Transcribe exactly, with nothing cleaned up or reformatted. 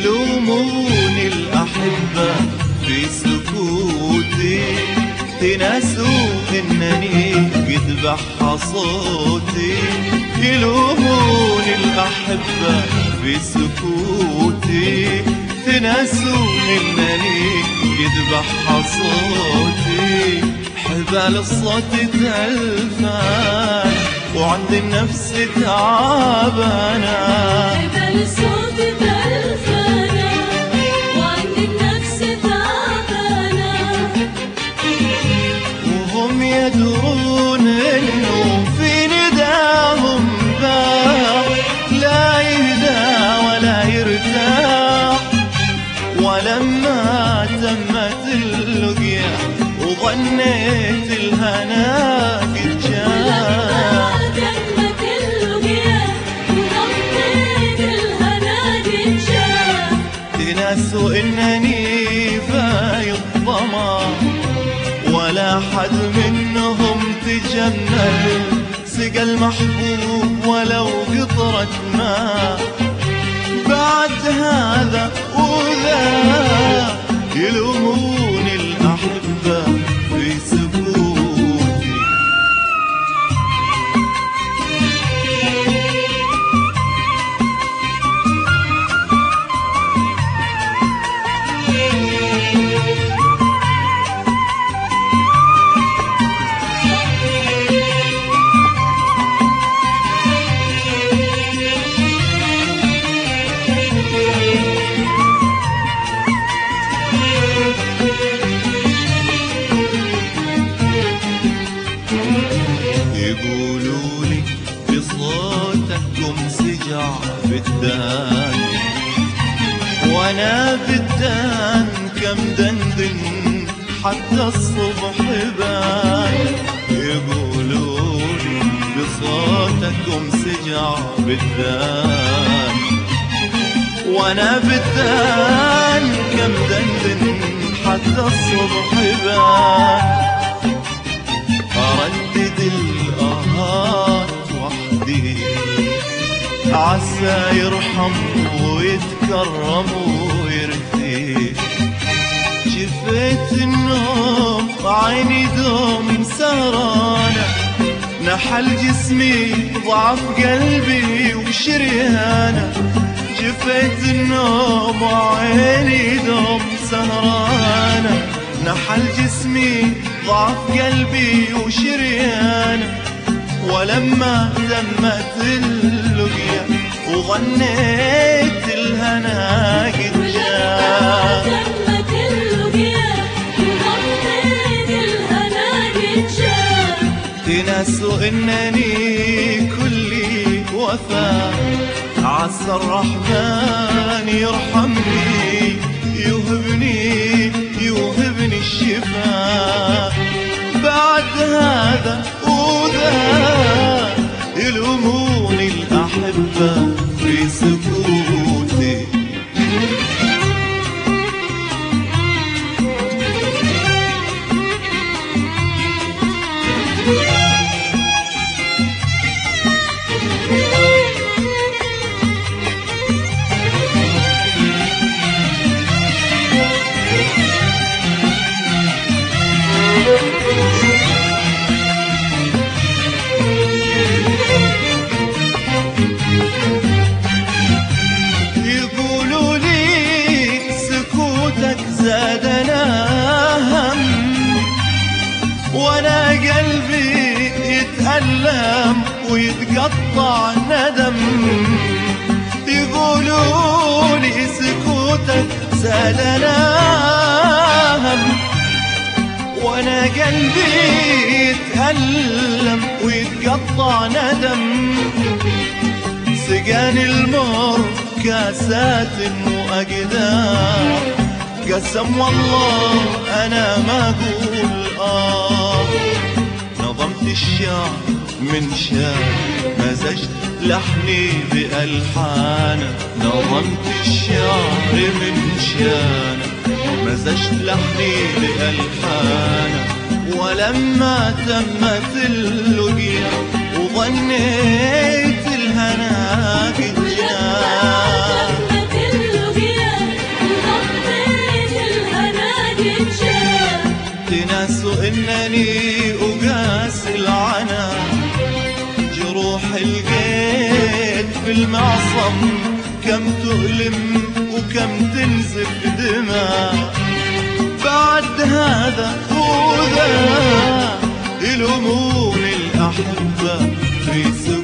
يلوموني الأحبة في سكوتي، تنسوا إنني قد بح صوتي. يلوموني الأحبة في سكوتي، تنسوا إنني قد بح صوتي. حبال الصوت تلفان وعند النفس تعبانة، حبال الصوت تلفانة وعند النفس تعبانة. وهم يدرون إنه في نداهم باع لا يهدى ولا يرتاح. ولما تمت اللقيا وظنيت الهنا قد جاء، تمت اللقيا وظنيت الهنا قد جاء. تنسوا إنني فايض ظما ولا حد منهم تجمل. سقى المحبوب ولو قطرة ماء. بعد هذا وذا يلوموني الأحبة في سكوتي. يقولوا لي بصوتكم سجع بالدان، وانا بالدان كم دندن حتى الصبح بان. يقولوا لي بصوتكم سجع بالدان، وانا بالدان كم دندن حتى الصبح بان. أردد الآهات وحدي عسى يرحم ويتكرم ويرثي. شفيت النوم عيني دوم سهرانة، نحل جسمي ضعف قلبي وشريانة. شفيت النوم عيني دوم سهرانة، نحل جسمي ضعف قلبي وشريانه. ولما تمت اللقيا وظنيت الهنا قد جاء، تمت اللقيا وظنيت الهنا قد جاء. تنسوا إنني كلي وفاء. عسى الرحمن يرحمني يوهبني يوهبني الشفاء. بعد هذا وذا يلوموني الأحبة في سكوتي. يقولوا لي سكوتك زادنا هم، وانا قلبي يتألم ويتقطع ندم. يقولوا لي سكوتك زادنا هم، وانا قلبي يتألم ويتقطع ندم. سقاني المر كاسات وأقدار، قسم والله أنا ما أقول آه. نظمت الشعر من شعر مزجت لحني بألحانه. نظمت الشعر من شعر مزجت لحني بألحانه. ولما تمت اللقيا وظنيت الهنا قد جاء، تمت اللقيا الغرام كم تؤلم وكم تنزف دماء. بعد هذا وذا يلومون الأحبة في سوء